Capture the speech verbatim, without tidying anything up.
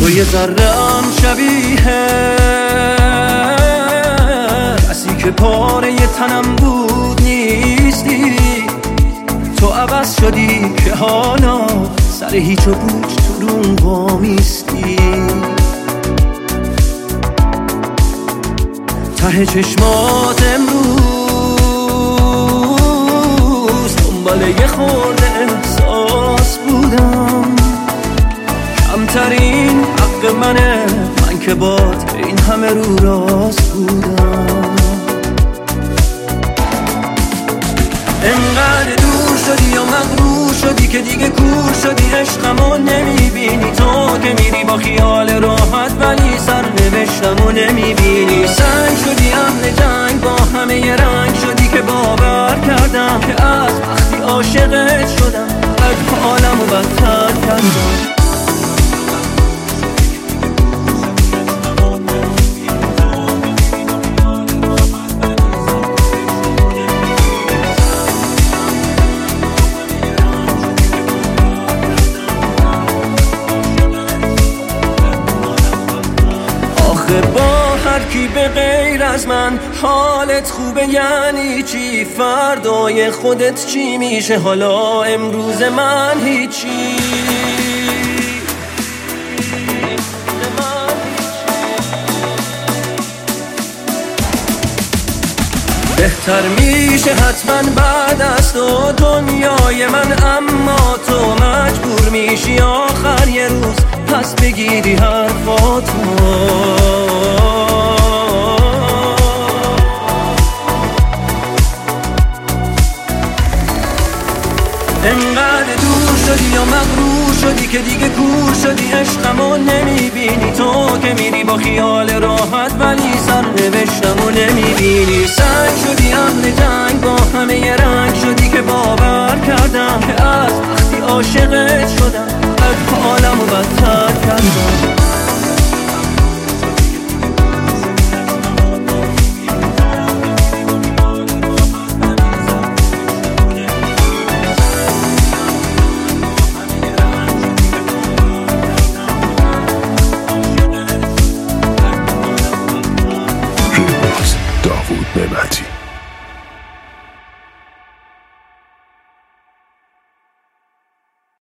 تو یه ذره‌ام شبیه کسی که پاره ی تنم بود نیستی. تو عوض شدی که حالا سر هیچ و پوچ تو روم وامیستی. ته چشمات امروز دنبال یه خورده احساس بودم. کمترین حق منه من که باد این همه رو راست بودم. انقدر دور شدی یا مغرور شدی که دیگه کور شدی، عشقمو نمیبینی. تو که میری با خیال راحت ولی سرنوشتمو نمیبینی. سنگ شدی اهل جنگ با همه ی رنگ شدی که باور کردم که از وقتی عاشقت شدم بد حالمو بدتر کردم. با هر کی به غیر از من حالت خوبه یعنی چی؟ فردای خودت چی میشه؟ حالا امروز من هیچی. بهتر میشه حتما بعد از تو دنیای من، اما تو مجبور میشی آخر یه روز پس بگیری حرفاتو. انقدر دور شدی یا مغرور شدی که دیگه کور شدی، عشقمو نمیبینی. تو که میری با خیال راحت ولی سرنوشتمو نمیبینی. سنگ شدی اهل جنگ با همه ی رنگ شدی که باور کردم که از وقتی عاشقت شدم بد حالمو بدتر کردم.